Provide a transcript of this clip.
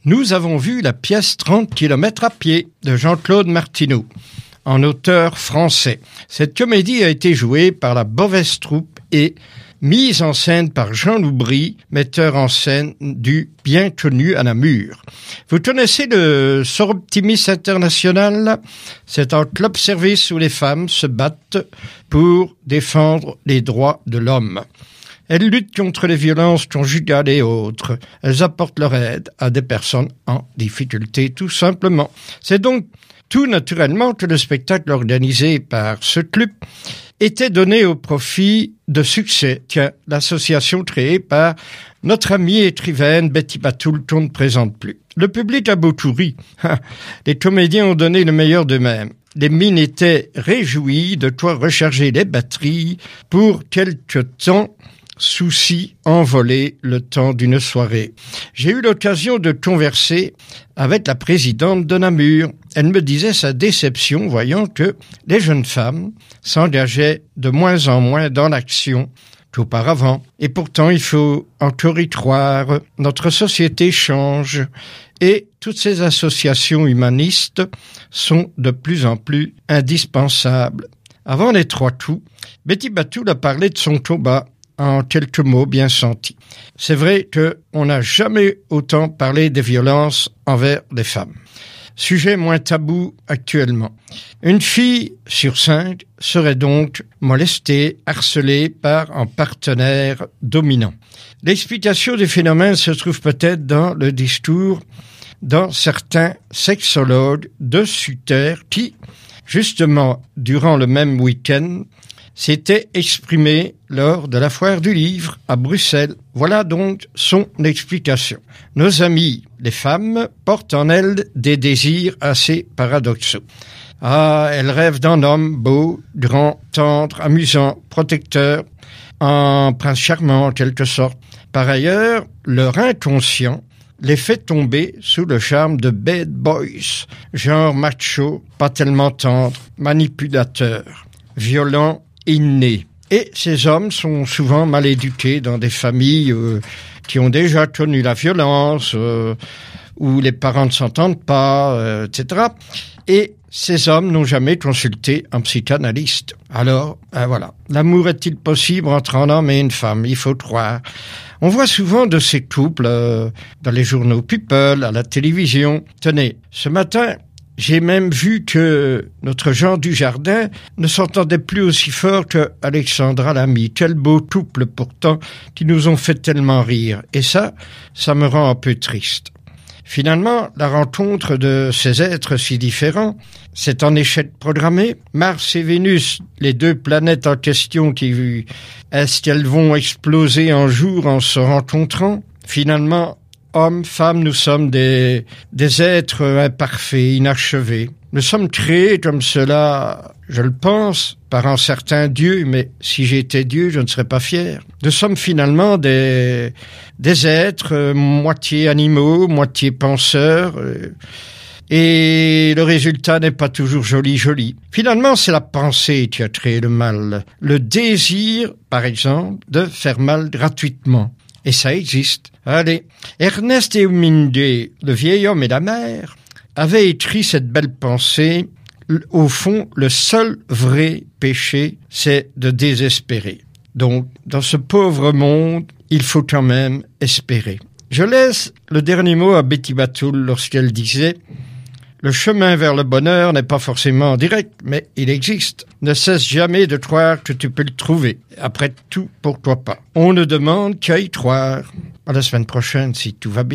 Nous avons vu la pièce 30 km à pied de Jean-Claude Martineau, en auteur français. Cette comédie a été jouée par la Beauvais Troupe et mise en scène par Jean Loubry, metteur en scène du bien connu à Namur. Vous connaissez le Soroptimis International? C'est un club service où les femmes se battent pour défendre les droits de l'homme. Elles luttent contre les violences conjugales et autres. Elles apportent leur aide à des personnes en difficulté, tout simplement. C'est donc tout naturellement que le spectacle organisé par ce club était donné au profit de Succès, l'association créée par notre amie écrivaine Betty Batoul qu'on ne présente plus. Le public a beaucoup ri. Les comédiens ont donné le meilleur d'eux-mêmes. Les mines étaient réjouies de quoi recharger les batteries pour quelque temps. Souci envolé le temps d'une soirée. J'ai eu l'occasion de converser avec la présidente de Namur. Elle me disait sa déception voyant que les jeunes femmes s'engageaient de moins en moins dans l'action qu'auparavant. Et pourtant, il faut encore y croire. Notre société change et toutes ces associations humanistes sont de plus en plus indispensables. Avant les trois coups, Betty Batoul a parlé de son combat en quelques mots bien sentis. C'est vrai qu'on n'a jamais autant parlé des violences envers les femmes. Sujet moins tabou actuellement. Une fille sur 5 serait donc molestée, harcelée par un partenaire dominant. L'explication des phénomènes se trouve peut-être dans le discours dans certains sexologues de Sutter qui, justement, durant le même week-end, s'était exprimé lors de la foire du livre à Bruxelles. Voilà donc son explication. Nos amies, les femmes, portent en elles des désirs assez paradoxaux. Elles rêvent d'un homme beau, grand, tendre, amusant, protecteur, un prince charmant en quelque sorte. Par ailleurs, leur inconscient les fait tomber sous le charme de bad boys, genre macho, pas tellement tendre, manipulateur, violent, innés. Et ces hommes sont souvent mal éduqués dans des familles qui ont déjà connu la violence, où les parents ne s'entendent pas, etc. Et ces hommes n'ont jamais consulté un psychanalyste. Alors, voilà. L'amour est-il possible entre un homme et une femme? Il faut croire. On voit souvent de ces couples dans les journaux People, à la télévision. Tenez, ce matin, j'ai même vu que notre Jean Dujardin ne s'entendait plus aussi fort que Alexandra Lamy. Quel beau couple pourtant qui nous ont fait tellement rire. Et ça me rend un peu triste. Finalement, la rencontre de ces êtres si différents, c'est un échec programmé. Mars et Vénus, les deux planètes en question, est-ce qu'elles vont exploser un jour en se rencontrant? Finalement, hommes, femmes, nous sommes des êtres imparfaits, inachevés. Nous sommes créés comme cela, je le pense, par un certain Dieu, mais si j'étais Dieu, je ne serais pas fier. Nous sommes finalement des êtres moitié animaux, moitié penseurs, et le résultat n'est pas toujours joli. Finalement, c'est la pensée qui a créé le mal. Le désir, par exemple, de faire mal gratuitement. Et ça existe. Allez, Ernest Hemingway, le vieil homme et la mer, avait écrit cette belle pensée. Au fond, le seul vrai péché, c'est de désespérer. Donc, dans ce pauvre monde, il faut quand même espérer. Je laisse le dernier mot à Betty Batoul lorsqu'elle disait « Le chemin vers le bonheur n'est pas forcément direct, mais il existe. Ne cesse jamais de croire que tu peux le trouver. Après tout, pourquoi pas? On ne demande qu'à y croire. À la semaine prochaine, si tout va bien. »